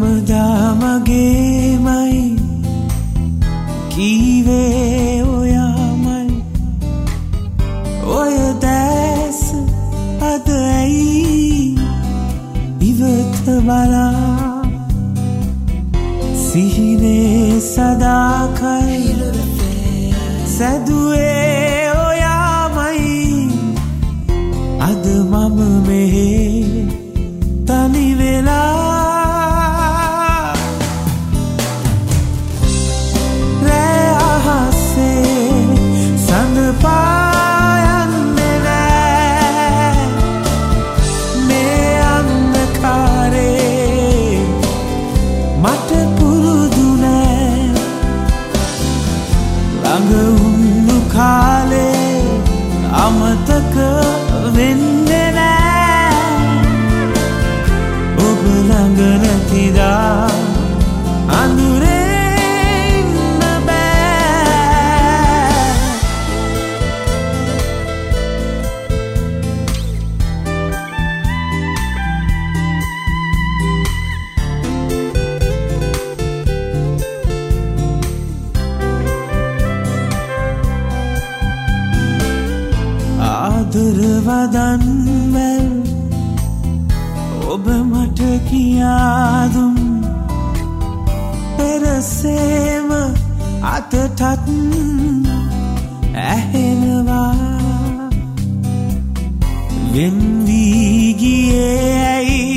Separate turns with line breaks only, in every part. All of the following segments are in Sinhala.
හැමදා මගේමයි කීවේ ඔයාමයි ඔය දැස අද ඇයි ඉවත බලා සිහිනේ සදාකයි සැදුවේ ඔයාමයි අද මම මෙහෙ තනි වෙලා උන්නු කාලේ අමතක වෙන්නේ නෑ ඔබ ළඟ නැතිදා අඳුරේ ඉන්න බෑ ආදරවදන් වැල් ඔබ මට කියාදුම් පෙරසේම අතටත් ඇහෙනවා වෙන් වී ගියේ ඇයි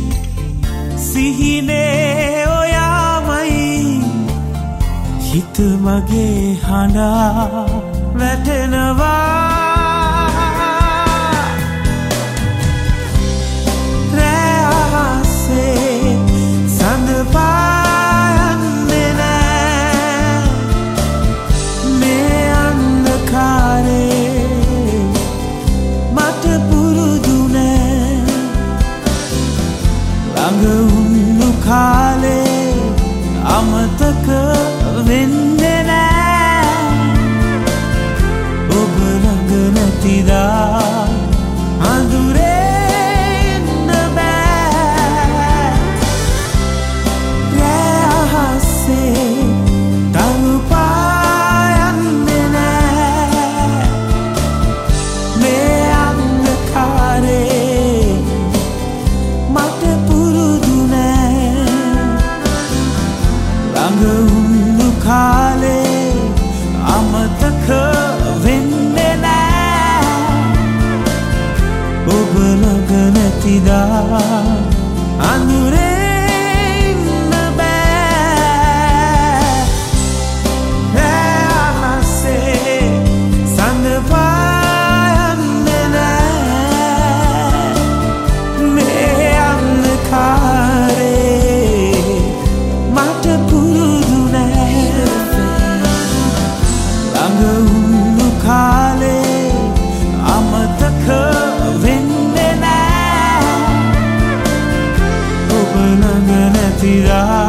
සිහිනේ ඔයාමයි හිත මගේ හඬා වැටෙනවා උන්නු කාලේ අමතක වෙන්නේ නෑ ඔබ ළඟ නැතිදා අඳුරේ ඉන්න බෑ රෑ අහසේ තරු පායන්නේ නෑ මේ අන්ධකාරේ මට උන්නු කාලේ අමතක වෙන්නේ නෑ ඔබ ළඟ නැතිදා අඳුරේ ඉන්න බෑ රෑ අහසේ සඳ පායන්නේ නෑ මේ අන්ධකාරේ මට උන්නු කාලේ අමතක වෙන්නේ නෑ ඔබ ළඟ නැතිදා